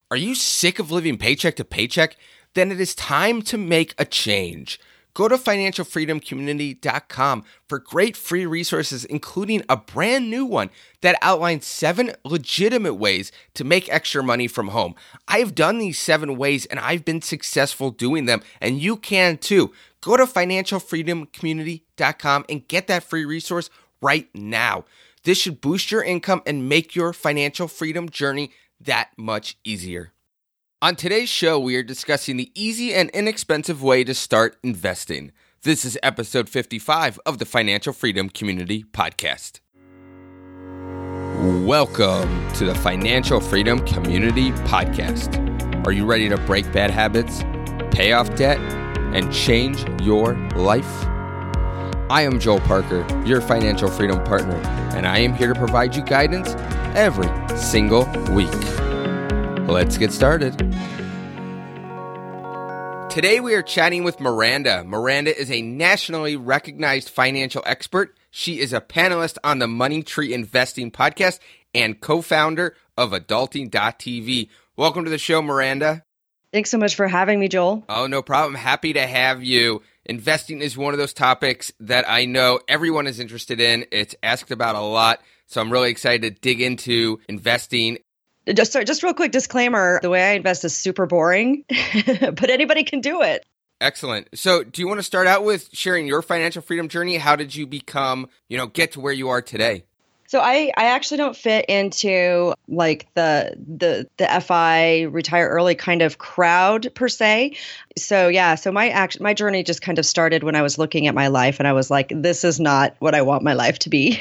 Are you sick of living paycheck to paycheck? Then it is time to make a change. Go to financialfreedomcommunity.com for great free resources, including a brand new one that outlines 7 legitimate ways to make extra money from home. I've done these 7 ways and I've been successful doing them, and you can too. Go to financialfreedomcommunity.com and get that free resource right now. This should boost your income and make your financial freedom journey that much easier. On today's show, we are discussing the easy and inexpensive way to start investing. This is episode 55 of the Financial Freedom Community Podcast. Welcome to the Financial Freedom Community Podcast. Are you ready to break bad habits, pay off debt, and change your life? I am Joel Parker, your financial freedom partner, and I am here to provide you guidance every single week. Let's get started. Today we are chatting with Miranda. Miranda is a nationally recognized financial expert. She is a panelist on the Money Tree Investing podcast and co-founder of Adulting.tv. Welcome to the show, Miranda. Thanks so much for having me, Joel. Oh, no problem. Happy to have you. Investing is one of those topics that I know everyone is interested in. It's asked about a lot, so I'm really excited to dig into investing. Just real quick disclaimer, the way I invest is super boring, but anybody can do it. Excellent. So do you want to start out with sharing your financial freedom journey? How did you become, get to where you are today? So I actually don't fit into like the FI retire early kind of crowd per se. So my journey just kind of started when I was looking at my life and I was like, this is not what I want my life to be.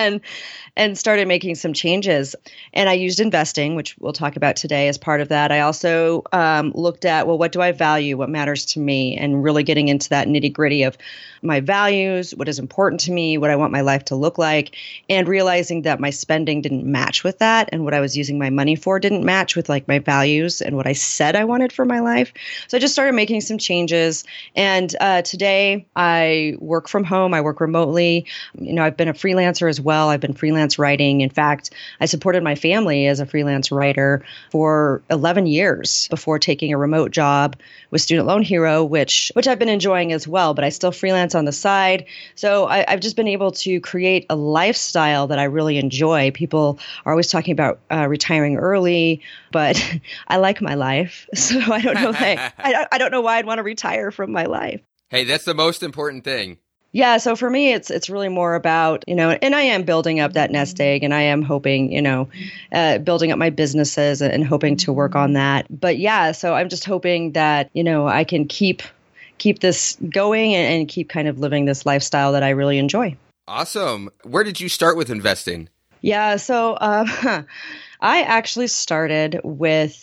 and started making some changes. And I used investing, which we'll talk about today as part of that. I also looked at, well, what do I value? What matters to me? And really getting into that nitty gritty of my values, what is important to me, what I want my life to look like, and realizing that my spending didn't match with that. And what I was using my money for didn't match with like my values and what I said I wanted for my life. So I just started making some changes. And today I work from home. I work remotely. I've been a freelancer as well. I've been freelance writing. In fact, I supported my family as a freelance writer for 11 years before taking a remote job with Student Loan Hero, which I've been enjoying as well, but I still freelance on the side. So I've just been able to create a lifestyle that I really enjoy. People are always talking about retiring early, but I like my life. So I don't know. I don't know why I'd want to retire from my life. Hey, that's the most important thing. Yeah, so for me, it's really more about, and I am building up that nest egg and I am hoping, building up my businesses and hoping to work on that. But yeah, so I'm just hoping that, I can keep this going and keep kind of living this lifestyle that I really enjoy. Awesome. Where did you start with investing? Yeah, so I actually started with,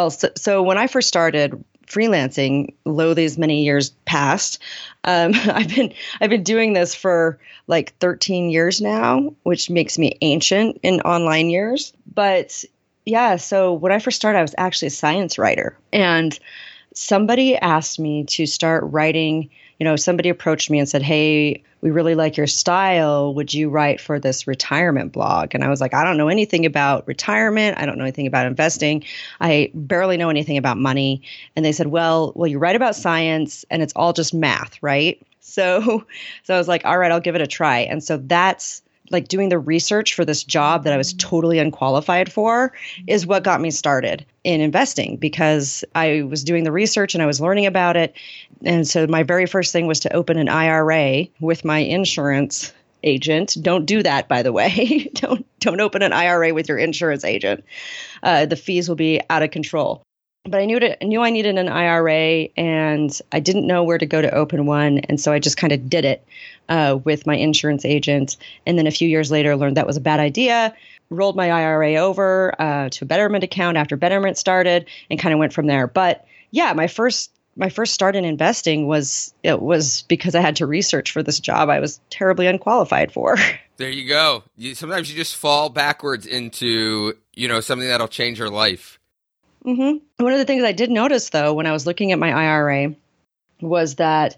so when I first started freelancing, lo these many years past, I've been doing this for like 13 years now, which makes me ancient in online years. But yeah, so when I first started, I was actually a science writer, and somebody asked me to start writing. Somebody approached me and said, "Hey, we really like your style. Would you write for this retirement blog?" And I was like, I don't know anything about retirement. I don't know anything about investing. I barely know anything about money. And they said, well, you write about science and it's all just math, right? So I was like, all right, I'll give it a try. And so that's like doing the research for this job that I was totally unqualified for is what got me started in investing, because I was doing the research and I was learning about it. And so my very first thing was to open an IRA with my insurance agent. Don't do that, by the way. Don't open an IRA with your insurance agent. The fees will be out of control. But I knew I needed an IRA, and I didn't know where to go to open one. And so I just kind of did it with my insurance agent. And then a few years later, learned that was a bad idea, rolled my IRA over to a Betterment account after Betterment started, and kind of went from there. But yeah, my first start in investing was because I had to research for this job I was terribly unqualified for. There you go. Sometimes you just fall backwards into, something that'll change your life. Mm-hmm. One of the things I did notice, though, when I was looking at my IRA was that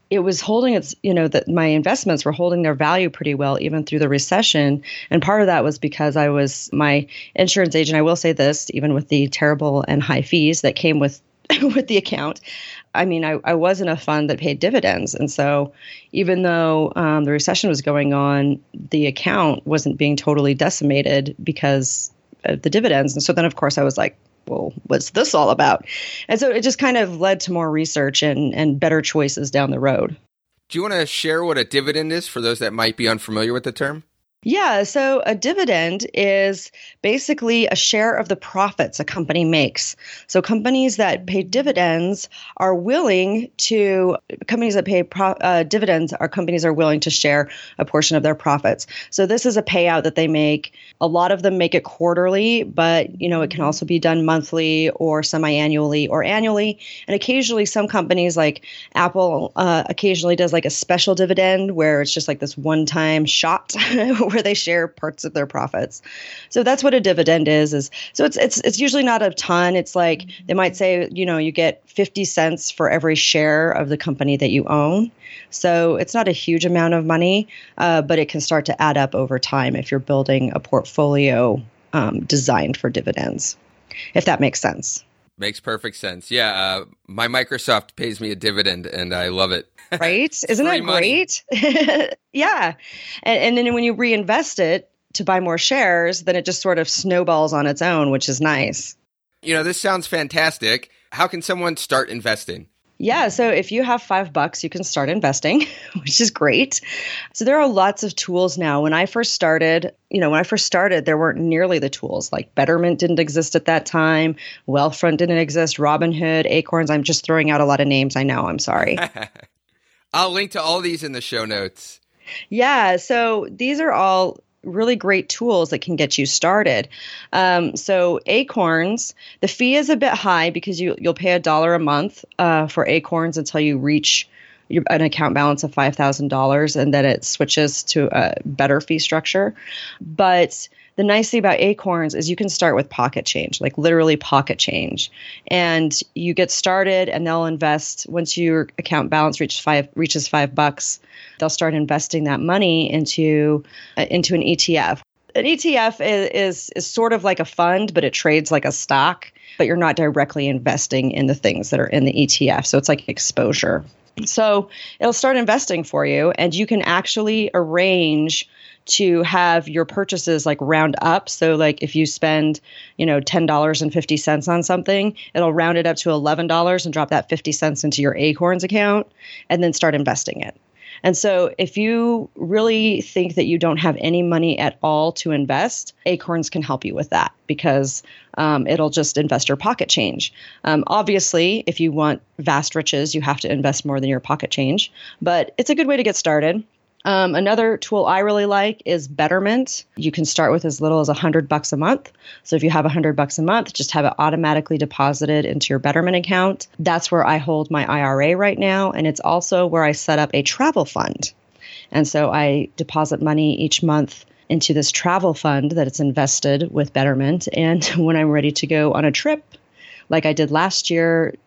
it was holding that my investments were holding their value pretty well even through the recession. And part of that was because I was my insurance agent. I will say this, even with the terrible and high fees that came with with the account. I mean, I was in a fund that paid dividends. And so even though the recession was going on, the account wasn't being totally decimated because of the dividends. And so then, of course, I was like, well, what's this all about? And so it just kind of led to more research and better choices down the road. Do you want to share what a dividend is for those that might be unfamiliar with the term? Yeah, so a dividend is basically a share of the profits a company makes. So companies that pay dividends are willing to, companies that pay dividends are companies are willing to share a portion of their profits. So this is a payout that they make. A lot of them make it quarterly, but it can also be done monthly or semi-annually or annually. And occasionally some companies like Apple occasionally does like a special dividend where it's just like this one-time shot where they share parts of their profits. So that's what a dividend is so it's usually not a ton. It's like they might say, you get 50 cents for every share of the company that you own. So it's not a huge amount of money, but it can start to add up over time if you're building a portfolio designed for dividends, if that makes sense. Makes perfect sense. Yeah. My Microsoft pays me a dividend and I love it. Right? Isn't that great? Yeah. And then when you reinvest it to buy more shares, then it just sort of snowballs on its own, which is nice. This sounds fantastic. How can someone start investing? Yeah, so if you have $5, you can start investing, which is great. So there are lots of tools now. When I first started, there weren't nearly the tools. Like Betterment didn't exist at that time. Wealthfront didn't exist. Robinhood, Acorns. I'm just throwing out a lot of names. I know. I'm sorry. I'll link to all these in the show notes. Yeah, so these are all really great tools that can get you started. So Acorns, the fee is a bit high because you'll pay $1 a month for Acorns until you reach an account balance of $5,000, and then it switches to a better fee structure. But the nice thing about Acorns is you can start with pocket change, like literally pocket change. And you get started and they'll invest once your account balance reaches $5, they'll start investing that money into an ETF. An ETF is sort of like a fund, but it trades like a stock, but you're not directly investing in the things that are in the ETF. So it's like exposure. So it'll start investing for you, and you can actually arrange to have your purchases like round up. So like if you spend, $10.50 on something, it'll round it up to $11 and drop that 50 cents into your Acorns account and then start investing it. And so if you really think that you don't have any money at all to invest, Acorns can help you with that because it'll just invest your pocket change. Obviously, if you want vast riches, you have to invest more than your pocket change, but it's a good way to get started. Another tool I really like is Betterment. You can start with as little as $100 a month. So if you have $100 a month, just have it automatically deposited into your Betterment account. That's where I hold my IRA right now. And it's also where I set up a travel fund. And so I deposit money each month into this travel fund that it's invested with Betterment. And when I'm ready to go on a trip, like I did last year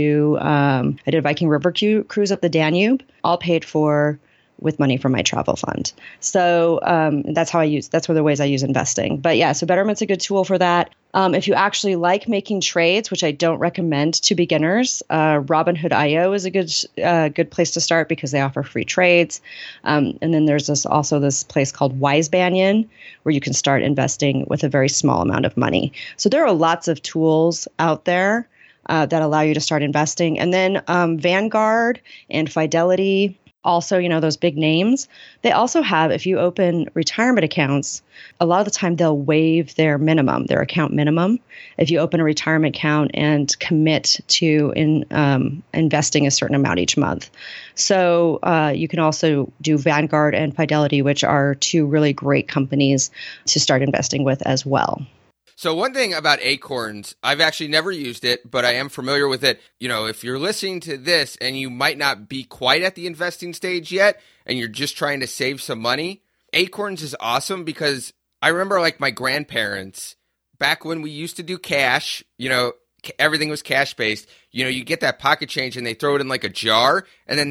I did a Viking River cruise up the Danube, all paid for with money from my travel fund. So that's one of the ways I use investing. But yeah, so Betterment's a good tool for that. If you actually like making trades, which I don't recommend to beginners, Robinhood.io is a good place to start because they offer free trades. And then there's also this place called Wise Banyan where you can start investing with a very small amount of money. So there are lots of tools out there that allow you to start investing. And then Vanguard and Fidelity, also, those big names, they also have, if you open retirement accounts, a lot of the time they'll waive their account minimum, if you open a retirement account and commit to investing a certain amount each month. So you can also do Vanguard and Fidelity, which are two really great companies to start investing with as well. So one thing about Acorns, I've actually never used it, but I am familiar with it. If you're listening to this and you might not be quite at the investing stage yet, and you're just trying to save some money, Acorns is awesome because I remember like my grandparents, back when we used to do cash, everything was cash based, you get that pocket change and they throw it in like a jar and then they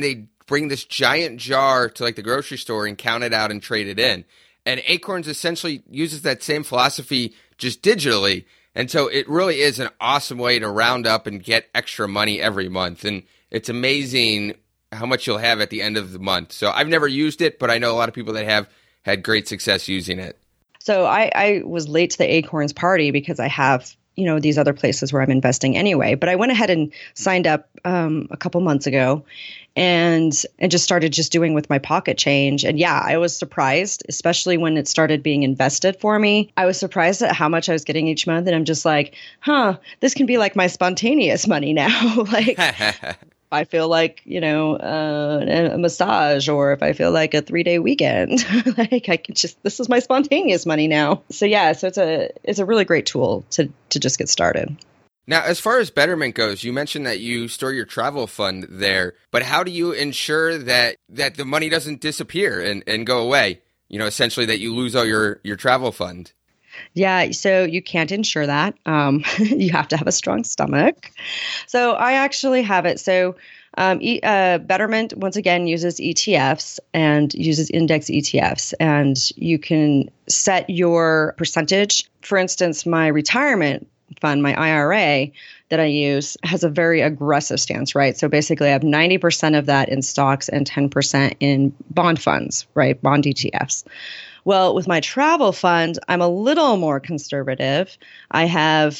bring this giant jar to like the grocery store and count it out and trade it in. And Acorns essentially uses that same philosophy just digitally. And so it really is an awesome way to round up and get extra money every month. And it's amazing how much you'll have at the end of the month. So I've never used it, but I know a lot of people that have had great success using it. So I was late to the Acorns party because I have, these other places where I'm investing anyway. But I went ahead and signed up a couple months ago and just started just doing with my pocket change. And yeah, I was surprised, especially when it started being invested for me. I was surprised at how much I was getting each month. And I'm just like, this can be like my spontaneous money now. Like I feel like, a massage, or if I feel like a 3-day weekend, like I can this is my spontaneous money now. So yeah, so it's a really great tool to just get started. Now, as far as Betterment goes, you mentioned that you store your travel fund there, but how do you ensure that the money doesn't disappear and go away? Essentially that you lose all your travel fund. Yeah, so you can't ensure that. You have to have a strong stomach. So I actually have it. So Betterment, once again, uses ETFs and uses index ETFs. And you can set your percentage. For instance, my retirement fund, my IRA that I use, has a very aggressive stance, right? So basically I have 90% of that in stocks and 10% in bond funds, right? Bond ETFs. Well, with my travel fund, I'm a little more conservative. I have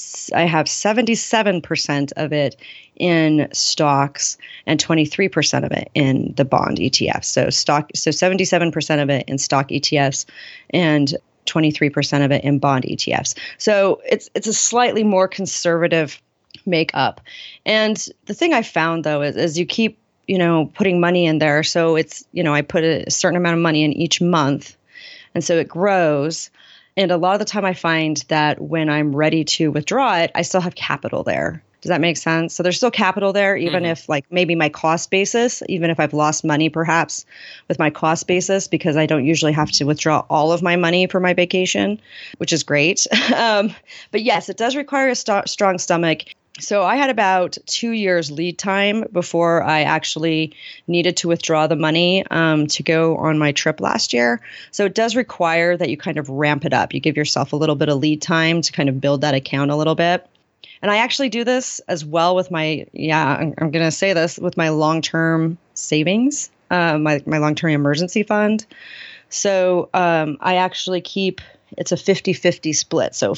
77% of it in stocks and 23% of it in the bond ETFs. So 77% of it in stock ETFs and 23% of it in bond ETFs. So it's a slightly more conservative makeup. And the thing I found though is you keep, putting money in there. So it's, I put a certain amount of money in each month. And so it grows. And a lot of the time I find that when I'm ready to withdraw it, I still have capital there. Does that make sense? So there's still capital there, even if like maybe my cost basis, even if I've lost money perhaps with my cost basis, because I don't usually have to withdraw all of my money for my vacation, which is great. But yes, it does require a strong stomach. So I had about 2 years lead time before I actually needed to withdraw the money to go on my trip last year. So it does require that you kind of ramp it up. You give yourself a little bit of lead time to kind of build that account a little bit. And I actually do this as well with I'm going to say this, with my long-term savings, my long-term emergency fund. So I actually keep, it's a 50-50 split. So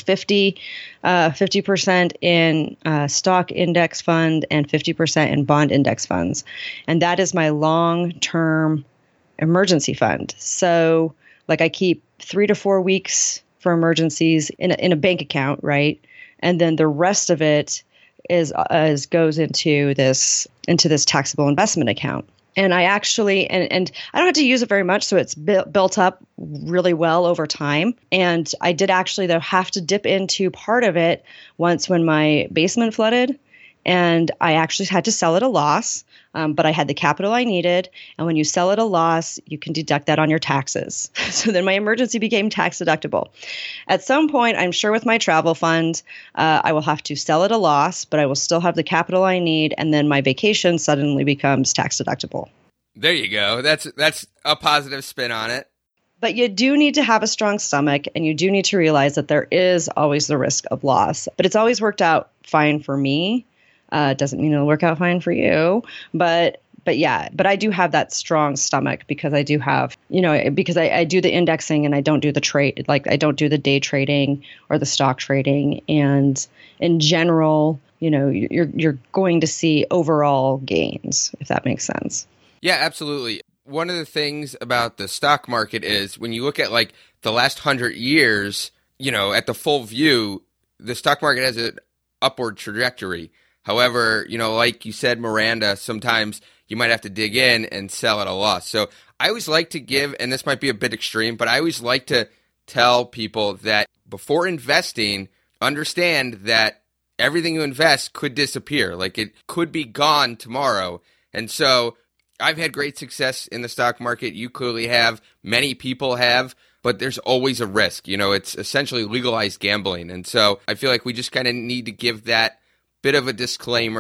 50% in stock index fund and 50% in bond index funds. And that is my long-term emergency fund. So like I keep 3 to 4 weeks for emergencies in a bank account, right? And then the rest of it goes into this taxable investment account. And I actually, and I don't have to use it very much, so it's built up really well over time. And I did actually, though, have to dip into part of it once when my basement flooded. And I actually had to sell at a loss, but I had the capital I needed. And when you sell at a loss, you can deduct that on your taxes. So then my emergency became tax deductible. At some point, I'm sure with my travel fund, I will have to sell at a loss, but I will still have the capital I need. And then my vacation suddenly becomes tax deductible. There you go. That's a positive spin on it. But you do need to have a strong stomach, and you do need to realize that there is always the risk of loss. But it's always worked out fine for me. Doesn't mean it'll work out fine for you, but I do have that strong stomach because I do have, because I do the indexing and I don't do the trade, like I don't do the day trading or the stock trading. And in general, you're going to see overall gains, if that makes sense. Yeah, absolutely. One of the things about the stock market is when you look at like the last 100 years, at the full view, the stock market has an upward trajectory. However, like you said, Miranda, sometimes you might have to dig in and sell at a loss. So I always like to give, and this might be a bit extreme, but I always like to tell people that before investing, understand that everything you invest could disappear. Like it could be gone tomorrow. And so I've had great success in the stock market. You clearly have. Many people have. But there's always a risk. It's essentially legalized gambling. And so I feel like we just kind of need to give that bit of a disclaimer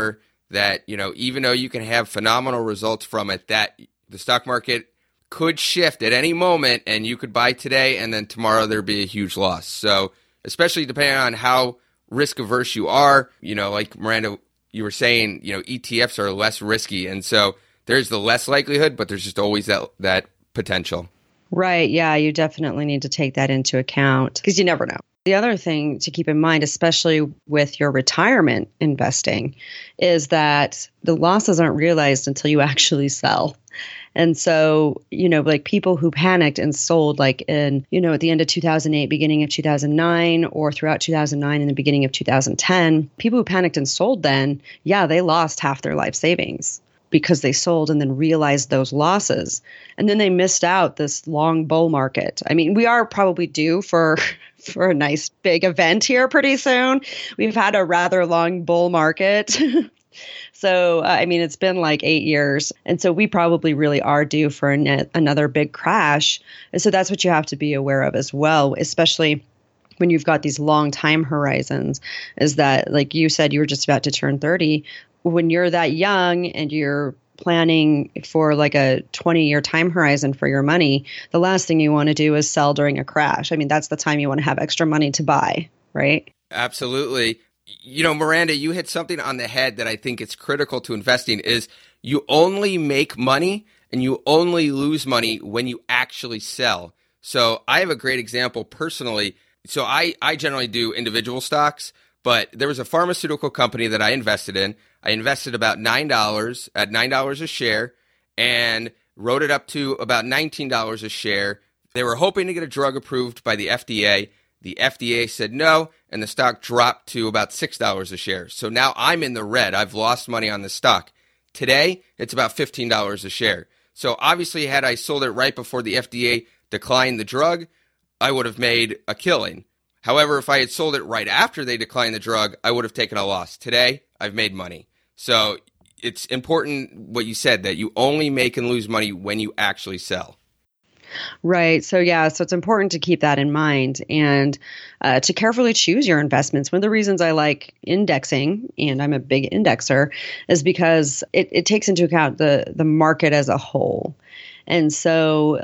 that, even though you can have phenomenal results from it, that the stock market could shift at any moment and you could buy today and then tomorrow there'd be a huge loss. So especially depending on how risk averse you are, like Miranda, you were saying, ETFs are less risky. And so there's the less likelihood, but there's just always that potential. Right. Yeah, you definitely need to take that into account because you never know. The other thing to keep in mind, especially with your retirement investing, is that the losses aren't realized until you actually sell. And so, like people who panicked and sold like in, at the end of 2008, beginning of 2009, or throughout 2009 and the beginning of 2010, people who panicked and sold then, yeah, they lost half their life savings because they sold and then realized those losses. And then they missed out this long bull market. I mean, we are probably due for a nice big event here pretty soon. We've had a rather long bull market. So, it's been like 8 years. And so we probably really are due for another big crash. And so that's what you have to be aware of as well, especially when you've got these long time horizons, is that, like you said, you were just about to turn 30. When you're that young and you're planning for like a 20-year time horizon for your money, the last thing you want to do is sell during a crash. I mean, that's the time you want to have extra money to buy, right? Absolutely. Miranda, you hit something on the head that I think it's critical to investing is you only make money and you only lose money when you actually sell. So I have a great example personally. So I generally do individual stocks, but there was a pharmaceutical company that I invested in. I invested about $9 at $9 a share and wrote it up to about $19 a share. They were hoping to get a drug approved by the FDA. The FDA said no, and the stock dropped to about $6 a share. So now I'm in the red. I've lost money on the stock. Today, it's about $15 a share. So obviously, had I sold it right before the FDA declined the drug, I would have made a killing. However, if I had sold it right after they declined the drug, I would have taken a loss. Today, I've made money. So it's important what you said, that you only make and lose money when you actually sell. Right. So it's important to keep that in mind and to carefully choose your investments. One of the reasons I like indexing, and I'm a big indexer, is because it takes into account the market as a whole. And so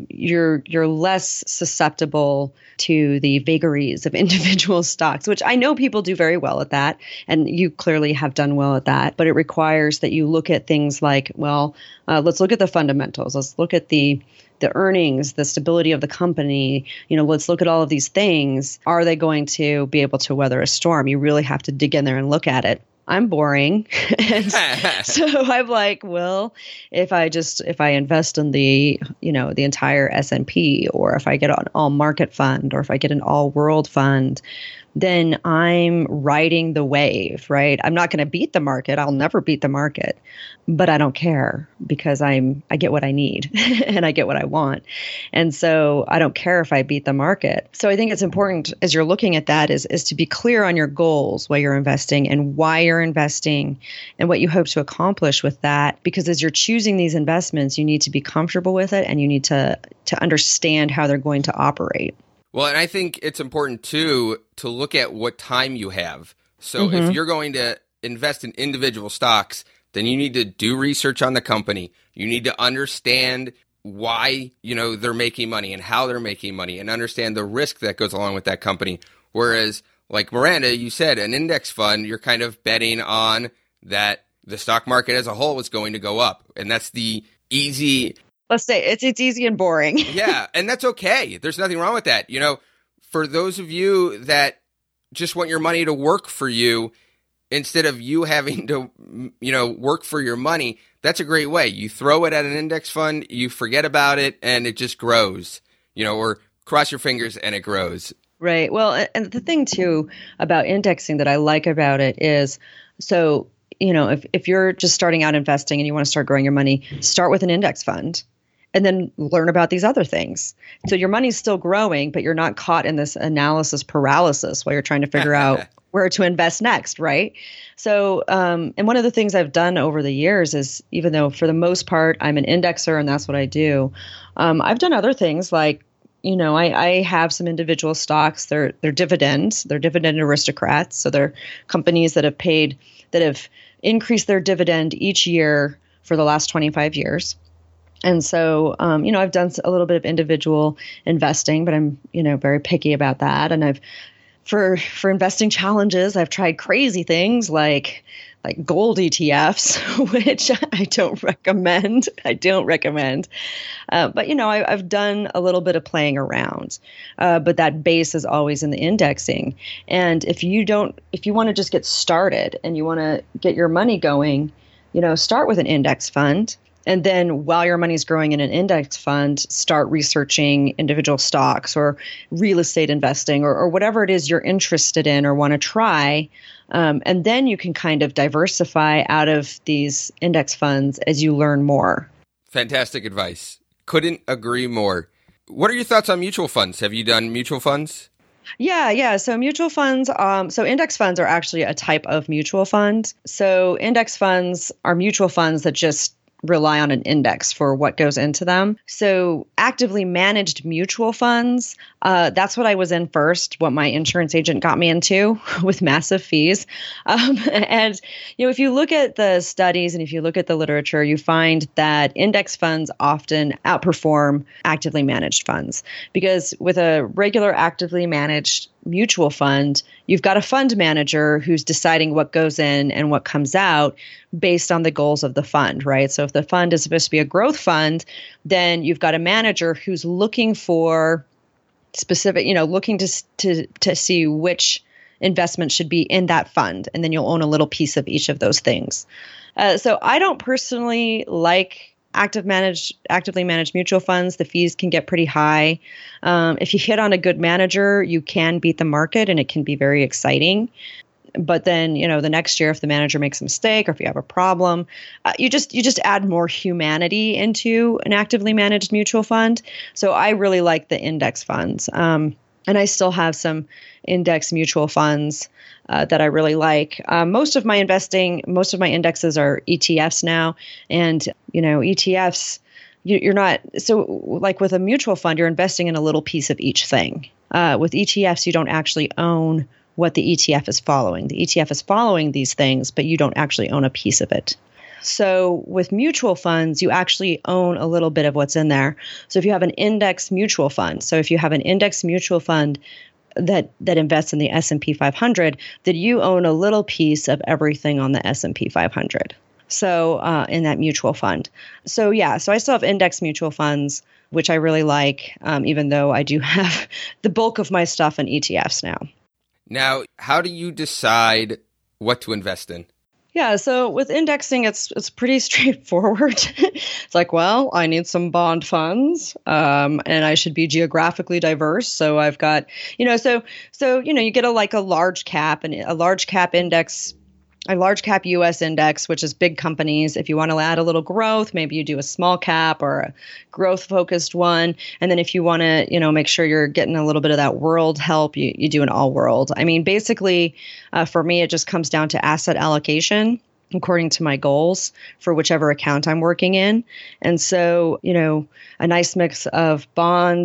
you're less susceptible to the vagaries of individual stocks, which I know people do very well at that. And you clearly have done well at that. But it requires that you look at things like, let's look at the fundamentals. Let's look at the earnings, the stability of the company. Let's look at all of these things. Are they going to be able to weather a storm? You really have to dig in there and look at it. I'm boring. And so I'm like, well, if I invest in the entire S&P, or if I get an all market fund, or if I get an all world fund, then I'm riding the wave, right? I'm not going to beat the market. I'll never beat the market, but I don't care because I get what I need and I get what I want. And so I don't care if I beat the market. So I think it's important as you're looking at that is to be clear on your goals while you're investing and why you're investing and what you hope to accomplish with that. Because as you're choosing these investments, you need to be comfortable with it and you need to understand how they're going to operate. Well, and I think it's important, too, to look at what time you have. So if you're going to invest in individual stocks, then you need to do research on the company. You need to understand why, they're making money and how they're making money and understand the risk that goes along with that company. Whereas, like Miranda, you said, an index fund, you're kind of betting on that the stock market as a whole is going to go up. And that's the easy... Let's say it's easy and boring. Yeah, and that's okay. There's nothing wrong with that. For those of you that just want your money to work for you instead of you having to, work for your money, that's a great way. You throw it at an index fund, you forget about it, and it just grows, or cross your fingers and it grows. Right. Well, and the thing, too, about indexing that I like about it is, so, if you're just starting out investing and you want to start growing your money, start with an index fund. And then learn about these other things. So your money's still growing, but you're not caught in this analysis paralysis while you're trying to figure out where to invest next, right? So, and one of the things I've done over the years is, even though for the most part I'm an indexer and that's what I do, I've done other things like I have some individual stocks. They're dividends. They're dividend aristocrats. So they're companies that have increased their dividend each year for the last 25 years. And so, I've done a little bit of individual investing, but I'm, very picky about that. And for investing challenges, I've tried crazy things like gold ETFs, which I don't recommend. But I've done a little bit of playing around. But that base is always in the indexing. And if you want to just get started and you want to get your money going, start with an index fund. And then while your money's growing in an index fund, start researching individual stocks or real estate investing or whatever it is you're interested in or want to try. And then you can kind of diversify out of these index funds as you learn more. Fantastic advice. Couldn't agree more. What are your thoughts on mutual funds? Have you done mutual funds? Yeah. So mutual funds, so index funds are actually a type of mutual fund. So index funds are mutual funds that just rely on an index for what goes into them. So actively managed mutual funds, that's what I was in first, what my insurance agent got me into with massive fees. And, if you look at the studies and if you look at the literature, you find that index funds often outperform actively managed funds because with a regular actively managed mutual fund, you've got a fund manager who's deciding what goes in and what comes out based on the goals of the fund, right? So if the fund is supposed to be a growth fund, then you've got a manager who's looking for specific, looking to see which investment should be in that fund. And then you'll own a little piece of each of those things. So I don't personally like actively managed mutual funds. The fees can get pretty high. If you hit on a good manager, you can beat the market and it can be very exciting. But then, the next year, if the manager makes a mistake or if you have a problem, you just add more humanity into an actively managed mutual fund. So I really like the index funds. And I still have some index mutual funds that I really like. Most of my indexes are ETFs now. And, ETFs, you're not, so like with a mutual fund, you're investing in a little piece of each thing. With ETFs, you don't actually own what the ETF is following. The ETF is following these things, but you don't actually own a piece of it. So with mutual funds, you actually own a little bit of what's in there. So if you have an index mutual fund, that invests in the S&P 500, then you own a little piece of everything on the S&P 500. So in that mutual fund. So I still have index mutual funds, which I really like, even though I do have the bulk of my stuff in ETFs now. Now, how do you decide what to invest in? Yeah, so with indexing, it's pretty straightforward. It's like, well, I need some bond funds, and I should be geographically diverse. So I've got, you get a large cap and a large cap index. A large cap US index, which is big companies. If you want to add a little growth, maybe you do a small cap or a growth focused one. And then if you want to, make sure you're getting a little bit of that world help, you do an all world. I mean, basically, for me, it just comes down to asset allocation according to my goals for whichever account I'm working in. And so, a nice mix of bond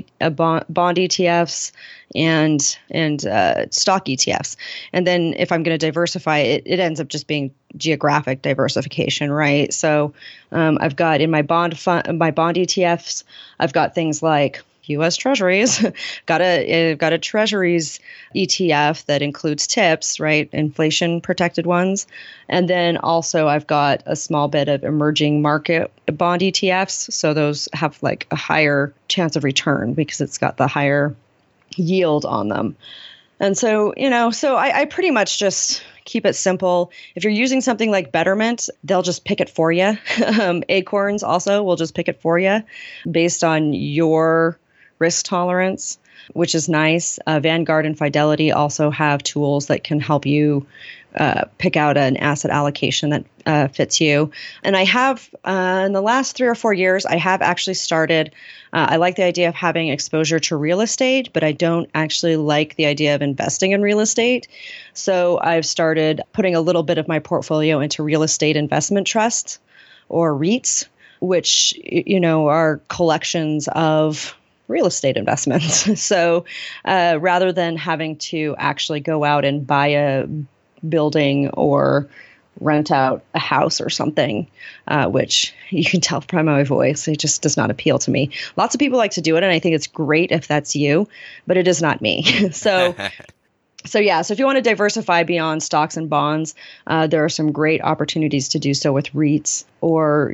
ETFs and stock ETFs. And then if I'm going to diversify, it ends up just being geographic diversification, right? So I've got in my bond ETFs, I've got things like U.S. Treasuries, got a Treasuries ETF that includes TIPS, right? Inflation protected ones. And then also I've got a small bit of emerging market bond ETFs. So those have like a higher chance of return because it's got the higher yield on them. And so, I pretty much just keep it simple. If you're using something like Betterment, they'll just pick it for you. Acorns also will just pick it for you based on your risk tolerance, which is nice. Vanguard and Fidelity also have tools that can help you pick out an asset allocation that fits you. And I have, in the last 3 or 4 years, I have actually started, I like the idea of having exposure to real estate, but I don't actually like the idea of investing in real estate. So I've started putting a little bit of my portfolio into real estate investment trusts or REITs, which, are collections of real estate investments. So rather than having to actually go out and buy a building or rent out a house or something, which you can tell from my voice, it just does not appeal to me. Lots of people like to do it, and I think it's great if that's you, but it is not me. So if you want to diversify beyond stocks and bonds, there are some great opportunities to do so with REITs, or,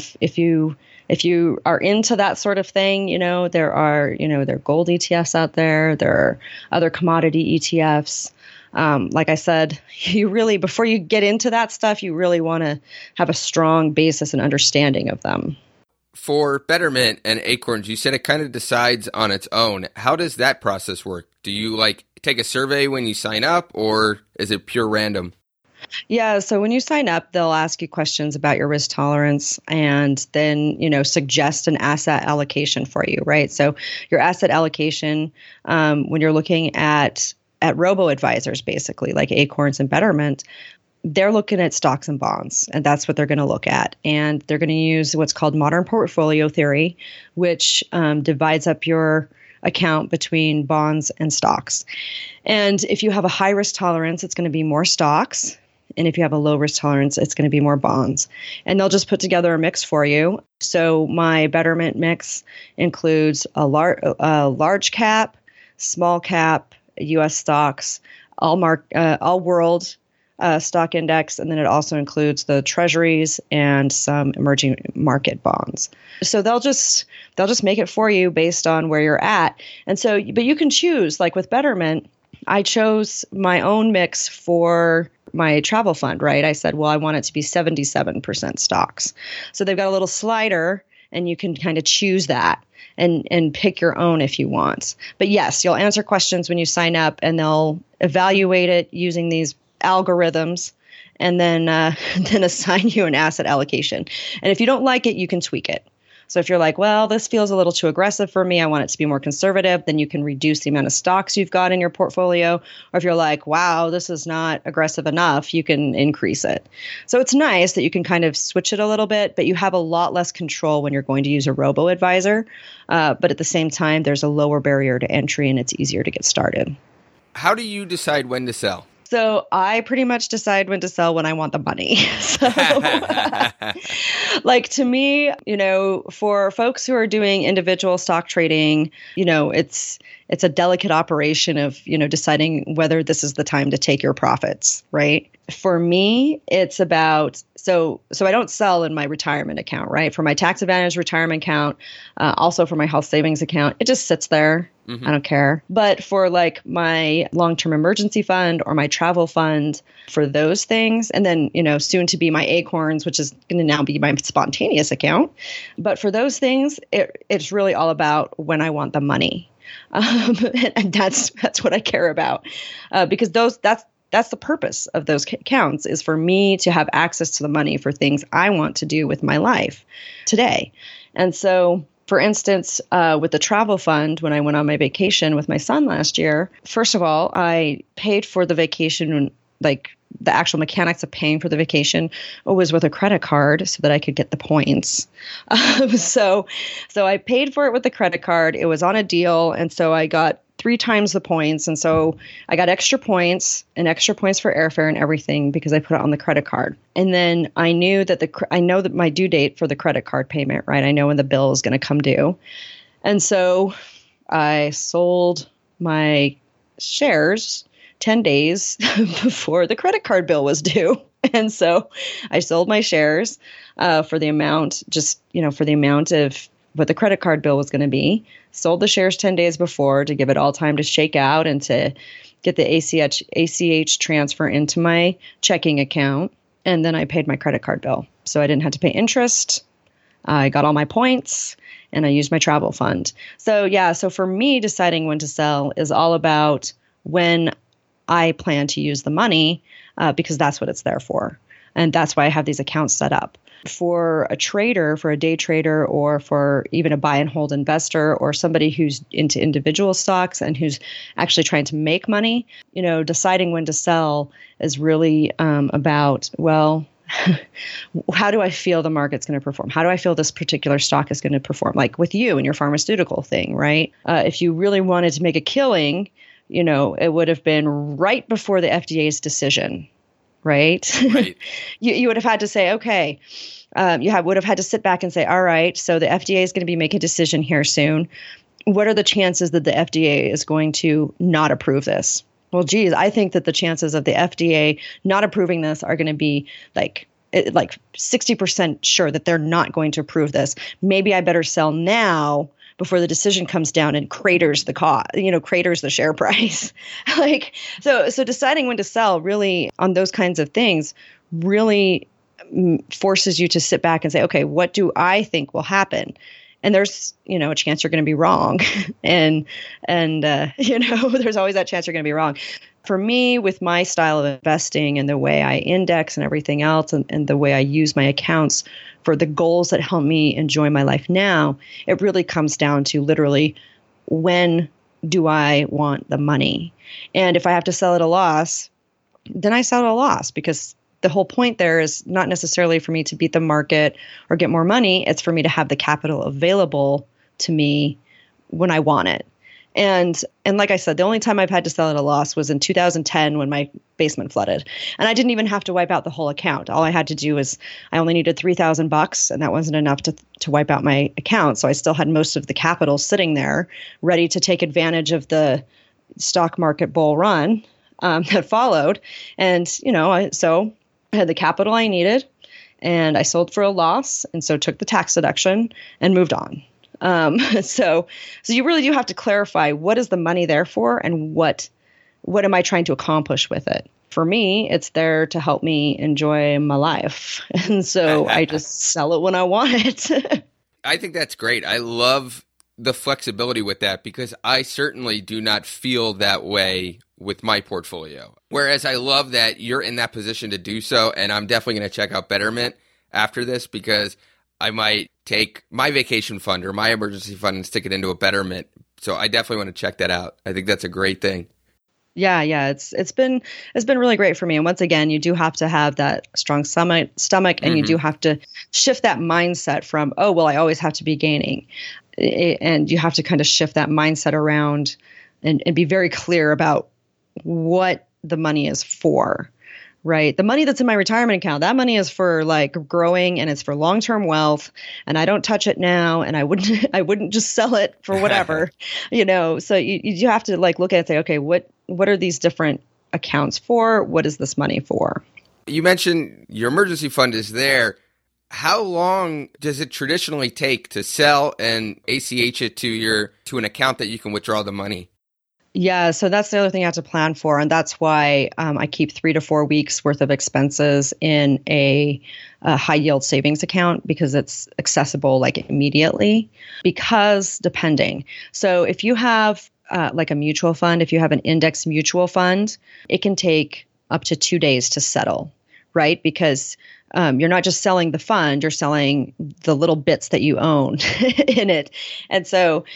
if you are into that sort of thing, there are gold ETFs out there. There are other commodity ETFs. Like I said, before you get into that stuff, you really want to have a strong basis and understanding of them. For Betterment and Acorns, you said it kind of decides on its own. How does that process work? Do you take a survey when you sign up, or is it pure random? Yeah. So when you sign up, they'll ask you questions about your risk tolerance and then, suggest an asset allocation for you, right? So your asset allocation, when you're looking at robo-advisors, basically, like Acorns and Betterment, they're looking at stocks and bonds, and that's what they're going to look at. And they're going to use what's called modern portfolio theory, which divides up your account between bonds and stocks. And if you have a high risk tolerance, it's going to be more stocks. And if you have a low risk tolerance, it's going to be more bonds. And they'll just put together a mix for you. So my Betterment mix includes a large cap, small cap, U.S. stocks, all world stock index, and then it also includes the treasuries and some emerging market bonds. So they'll just make it for you based on where you're at. And so, but you can choose. Like with Betterment, I chose my own mix for my travel fund, right? I said, well, I want it to be 77% stocks. So they've got a little slider, and you can kind of choose that and pick your own if you want. But yes, you'll answer questions when you sign up, and they'll evaluate it using these algorithms, and then assign you an asset allocation. And if you don't like it, you can tweak it. So if you're like, well, this feels a little too aggressive for me, I want it to be more conservative, then you can reduce the amount of stocks you've got in your portfolio. Or if you're like, wow, this is not aggressive enough, you can increase it. So it's nice that you can kind of switch it a little bit, but you have a lot less control when you're going to use a robo-advisor. But at the same time, there's a lower barrier to entry, and it's easier to get started. How do you decide when to sell? So I pretty much decide when to sell when I want the money. So to me, for folks who are doing individual stock trading, it's a delicate operation of, deciding whether this is the time to take your profits, right? For me, it's about, so I don't sell in my retirement account, right? For my tax advantage retirement account, also for my health savings account, it just sits there. Mm-hmm. I don't care. But for my long-term emergency fund or my travel fund, for those things, and then, soon to be my Acorns, which is going to now be my spontaneous account. But for those things, it's really all about when I want the money. And that's what I care about, because that's the purpose of those accounts, is for me to have access to the money for things I want to do with my life today. And so, for instance, with the travel fund, when I went on my vacation with my son last year, first of all, I paid for the vacation, the actual mechanics of paying for the vacation was with a credit card so that I could get the points. So I paid for it with the credit card. It was on a deal. And so I got 3 times the points. And so I got extra points for airfare and everything because I put it on the credit card. And then I know that my due date for the credit card payment, right? I know when the bill is going to come due. And so I sold my shares 10 days before the credit card bill was due. And so I sold my shares for the amount of what the credit card bill was going to be. Sold the shares 10 days before to give it all time to shake out and to get the ACH transfer into my checking account. And then I paid my credit card bill. So I didn't have to pay interest. I got all my points, and I used my travel fund. So for me, deciding when to sell is all about when I plan to use the money, because that's what it's there for. And that's why I have these accounts set up. For a trader, for a day trader, or for even a buy and hold investor, or somebody who's into individual stocks and who's actually trying to make money, deciding when to sell is really about, well, how do I feel the market's going to perform? How do I feel this particular stock is going to perform? Like with you and your pharmaceutical thing, right? If you really wanted to make a killing, it would have been right before the FDA's decision, right? Right. You would have had to say, okay, would have had to sit back and say, all right, so the FDA is going to be making a decision here soon. What are the chances that the FDA is going to not approve this? Well, geez, I think that the chances of the FDA not approving this are going to be like 60% sure that they're not going to approve this. Maybe I better sell now before the decision comes down and craters the share price. So deciding when to sell really on those kinds of things really forces you to sit back and say, okay, what do I think will happen? And there's, a chance you're going to be wrong. and there's always that chance you're going to be wrong. For me, with my style of investing and the way I index and everything else and the way I use my accounts for the goals that help me enjoy my life now, it really comes down to literally, when do I want the money? And if I have to sell at a loss, then I sell at a loss, because the whole point there is not necessarily for me to beat the market or get more money. It's for me to have the capital available to me when I want it. And like I said, the only time I've had to sell at a loss was in 2010 when my basement flooded. And I didn't even have to wipe out the whole account. All I had to do was I only needed $3,000, and that wasn't enough to wipe out my account. So I still had most of the capital sitting there ready to take advantage of the stock market bull run that followed. And, so I had the capital I needed, and I sold for a loss, and so took the tax deduction and moved on. So you really do have to clarify, what is the money there for, and what am I trying to accomplish with it? For me, it's there to help me enjoy my life, and so I just sell it when I want it. I think that's great. I love the flexibility with that, because I certainly do not feel that way with my portfolio. Whereas I love that you're in that position to do so, and I'm definitely going to check out Betterment after this, because I might take my vacation fund or my emergency fund and stick it into a Betterment. So I definitely want to check that out. I think that's a great thing. Yeah, it's been really great for me. And once again, you do have to have that strong stomach, and you do have to shift that mindset from, oh, well, I always have to be gaining. And you have to kind of shift that mindset around and be very clear about what the money is for, right? The money that's in my retirement account, that money is for like growing, and it's for long-term wealth, and I don't touch it now, and I wouldn't just sell it for whatever, so you have to like look at it and say, okay, what are these different accounts for? What is this money for? You mentioned your emergency fund is there. How long does it traditionally take to sell and ACH it to an account that you can withdraw the money? Yeah, so that's the other thing I have to plan for. And that's why I keep 3 to 4 weeks worth of expenses in a high yield savings account, because it's accessible like immediately. Because depending. So if you have like a mutual fund, if you have an index mutual fund, it can take up to 2 days to settle, right? Because you're not just selling the fund, you're selling the little bits that you own in it. And so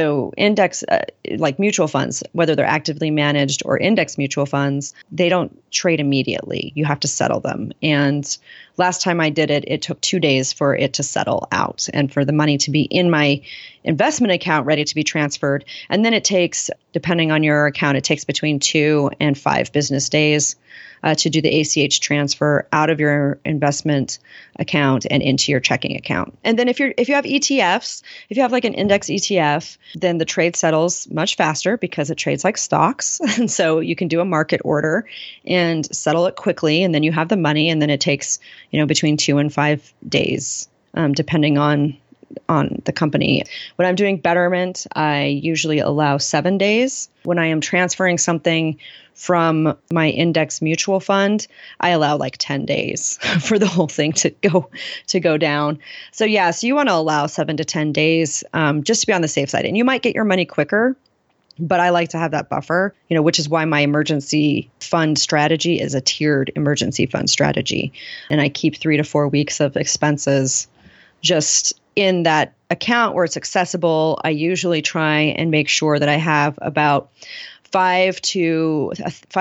index, like mutual funds, whether they're actively managed or index mutual funds, they don't trade immediately. You have to settle them. And last time I did it, it took 2 days for it to settle out and for the money to be in my investment account ready to be transferred. And then it takes, depending on your account, it takes between 2 and 5 business days to do the ACH transfer out of your investment account and into your checking account. And then if you have ETFs, if you have like an index ETF, then the trade settles much faster because it trades like stocks. And so you can do a market order and settle it quickly, and then you have the money, and then it takes, between 2 and 5 days, depending on the company. When I'm doing Betterment, I usually allow 7 days. When I am transferring something from my index mutual fund, I allow like 10 days for the whole thing to go down. So you want to allow 7 to 10 days just to be on the safe side. And you might get your money quicker, but I like to have that buffer, which is why my emergency fund strategy is a tiered emergency fund strategy. And I keep 3 to 4 weeks of expenses just in that account where it's accessible. I usually try and make sure that I have about 500 to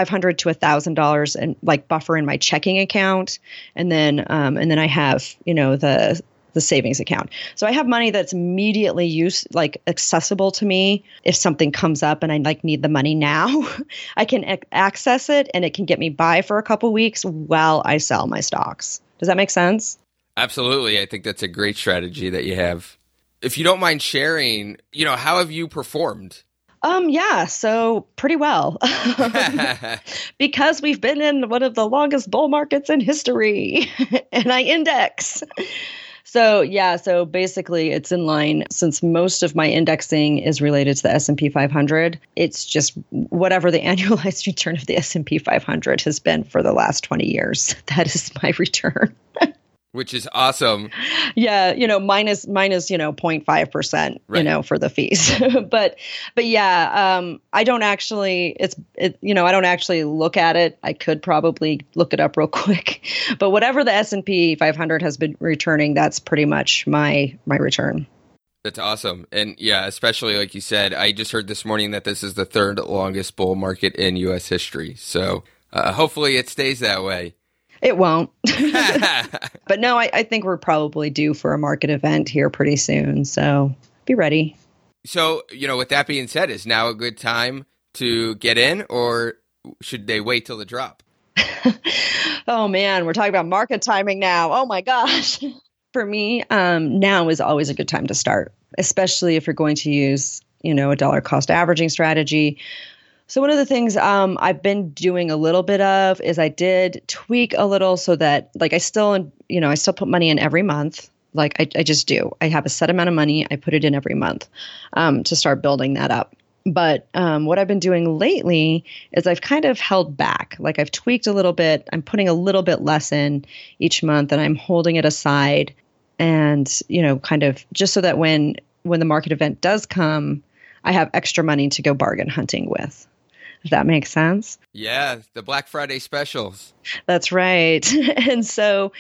$1,000 and like buffer in my checking account. And then I have, the savings account. So I have money that's immediately accessible to me. If something comes up and I need the money now, I can access it and it can get me by for a couple weeks while I sell my stocks. Does that make sense? Absolutely. I think that's a great strategy that you have. If you don't mind sharing, how have you performed? Yeah, so pretty well. Because we've been in one of the longest bull markets in history and I index. So basically it's in line since most of my indexing is related to the S&P 500. It's just whatever the annualized return of the S&P 500 has been for the last 20 years. That is my return. Which is awesome. Yeah, minus 0.5%, right. For the fees. but yeah, I don't actually I don't actually look at it. I could probably look it up real quick. But whatever the S&P 500 has been returning, that's pretty much my return. That's awesome. And yeah, especially like you said, I just heard this morning that this is the third longest bull market in U.S. history. So hopefully it stays that way. It won't. But no, I think we're probably due for a market event here pretty soon. So be ready. So, with that being said, is now a good time to get in or should they wait till the drop? Oh, man, we're talking about market timing now. Oh, my gosh. For me, now is always a good time to start, especially if you're going to use, a dollar cost averaging strategy. So one of the things I've been doing a little bit of is I did tweak a little so that I still put money in every month. I just do. I have a set amount of money. I put it in every month to start building that up. But what I've been doing lately is I've kind of held back. I've tweaked a little bit. I'm putting a little bit less in each month and I'm holding it aside and, kind of just so that when the market event does come, I have extra money to go bargain hunting with. If that makes sense. Yeah, the Black Friday specials. That's right. And so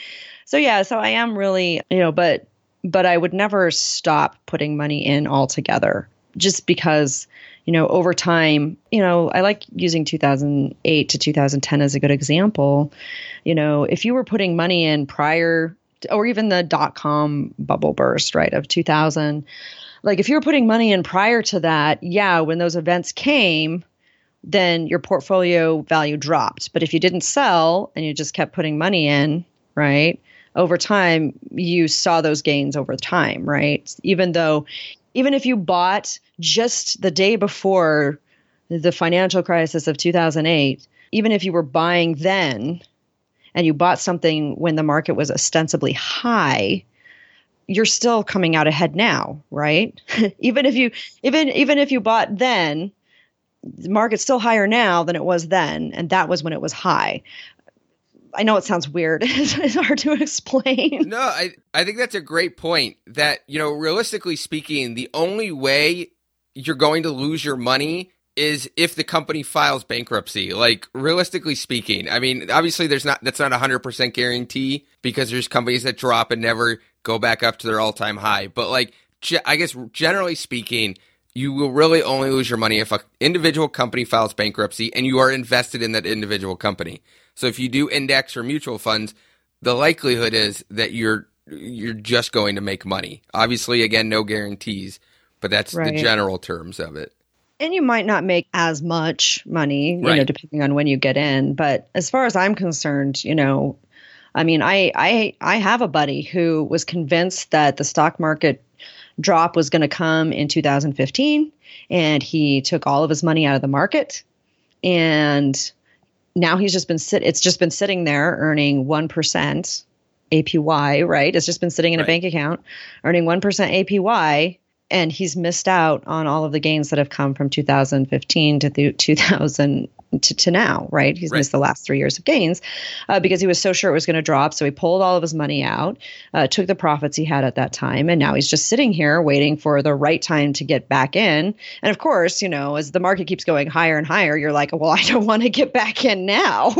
I am really, but I would never stop putting money in altogether just because, over time, I like using 2008 to 2010 as a good example. If you were putting money in prior to, or even the dot-com bubble burst, right, of 2000, if you were putting money in prior to that, yeah, when those events came, then your portfolio value dropped. But if you didn't sell and you just kept putting money in, right, over time, you saw those gains over time, right? Even if you bought just the day before the financial crisis of 2008, even if you were buying then and you bought something when the market was ostensibly high, you're still coming out ahead now, right? even if you bought then, the market's still higher now than it was then, and that was when it was high. I know it sounds weird. It's hard to explain. No, I think that's a great point that, realistically speaking, the only way you're going to lose your money is if the company files bankruptcy. Realistically speaking, I mean, obviously that's not 100% guarantee because there's companies that drop and never go back up to their all-time high. But I guess generally speaking, you will really only lose your money if an individual company files bankruptcy and you are invested in that individual company. So if you do index or mutual funds, the likelihood is that you're just going to make money. Obviously, again, no guarantees, but that's right. The general terms of it. And you might not make as much money, right. Depending on when you get in. But as far as I'm concerned, I mean, I have a buddy who was convinced that the stock market drop was going to come in 2015, and he took all of his money out of the market, and now it's just been sitting there earning 1% APY, right? It's just been sitting in a bank account earning 1% APY, and he's missed out on all of the gains that have come from 2015 to 2000 to now, right? He's missed the last 3 years of gains because he was so sure it was going to drop. So he pulled all of his money out, took the profits he had at that time. And now he's just sitting here waiting for the right time to get back in. And of course, as the market keeps going higher and higher, you're like, well, I don't want to get back in now.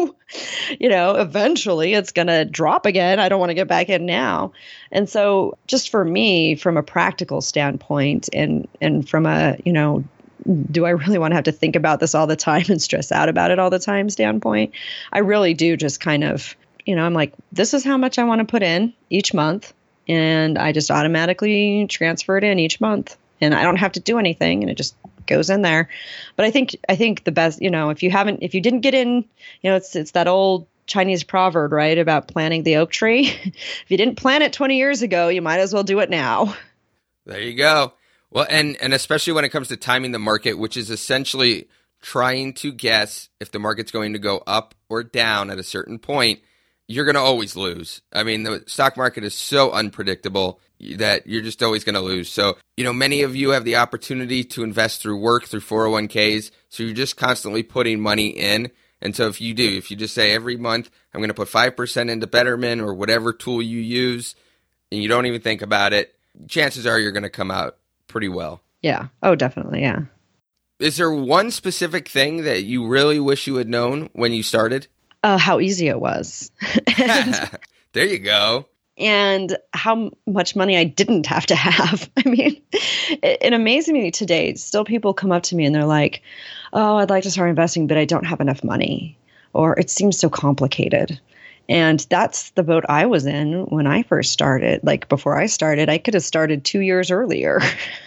Eventually it's going to drop again. I don't want to get back in now. And so just for me, from a practical standpoint and from a, do I really want to have to think about this all the time and stress out about it all the time standpoint. I really do just kind of, I'm like, this is how much I want to put in each month. And I just automatically transfer it in each month. And I don't have to do anything, and it just goes in there. But I think the best, if you didn't get in, it's that old Chinese proverb, right, about planting the oak tree. If you didn't plant it 20 years ago, you might as well do it now. There you go. Well, and especially when it comes to timing the market, which is essentially trying to guess if the market's going to go up or down at a certain point, you're going to always lose. I mean, the stock market is so unpredictable that you're just always going to lose. So, many of you have the opportunity to invest through work, through 401ks. So you're just constantly putting money in. And so if you just say every month, I'm going to put 5% into Betterment or whatever tool you use, and you don't even think about it, chances are you're going to come out pretty well. Yeah. Oh, definitely. Yeah. Is there one specific thing that you really wish you had known when you started? How easy it was. There you go. And how much money I didn't have to have. I mean, it amazes me today. Still people come up to me and they're like, oh, I'd like to start investing, but I don't have enough money. Or it seems so complicated. And that's the boat I was in when I first started. Like before I started, I could have started 2 years earlier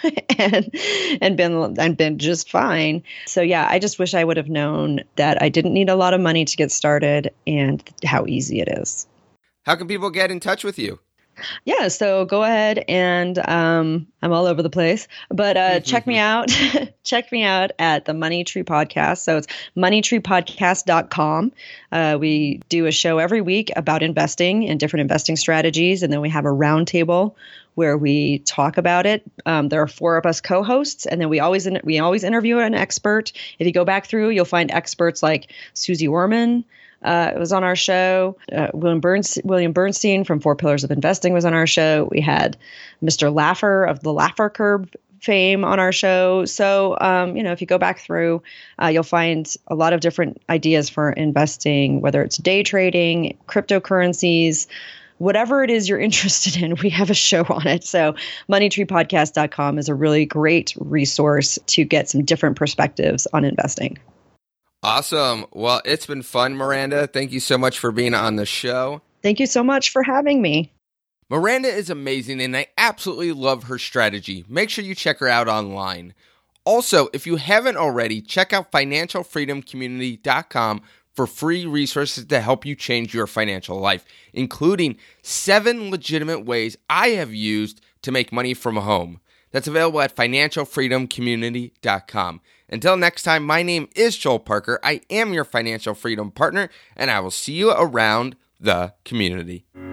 and been just fine. So yeah, I just wish I would have known that I didn't need a lot of money to get started and how easy it is. How can people get in touch with you? Yeah, so go ahead and I'm all over the place, but check me out. Check me out at the Money Tree Podcast. So it's moneytreepodcast.com. We do a show every week about investing and different investing strategies, and then we have a roundtable where we talk about it. There are 4 of us co-hosts, and then we always interview an expert. If you go back through, you'll find experts like Susie Orman. It was on our show. William Bernstein from 4 Pillars of Investing was on our show. We had Mr. Laffer of the Laffer Curve fame on our show. So, if you go back through, you'll find a lot of different ideas for investing, whether it's day trading, cryptocurrencies, whatever it is you're interested in, we have a show on it. So moneytreepodcast.com is a really great resource to get some different perspectives on investing. Awesome. Well, it's been fun, Miranda. Thank you so much for being on the show. Thank you so much for having me. Miranda is amazing, and I absolutely love her strategy. Make sure you check her out online. Also, if you haven't already, check out financialfreedomcommunity.com for free resources to help you change your financial life, including 7 legitimate ways I have used to make money from home. That's available at financialfreedomcommunity.com. Until next time, my name is Joel Parker. I am your financial freedom partner, and I will see you around the community.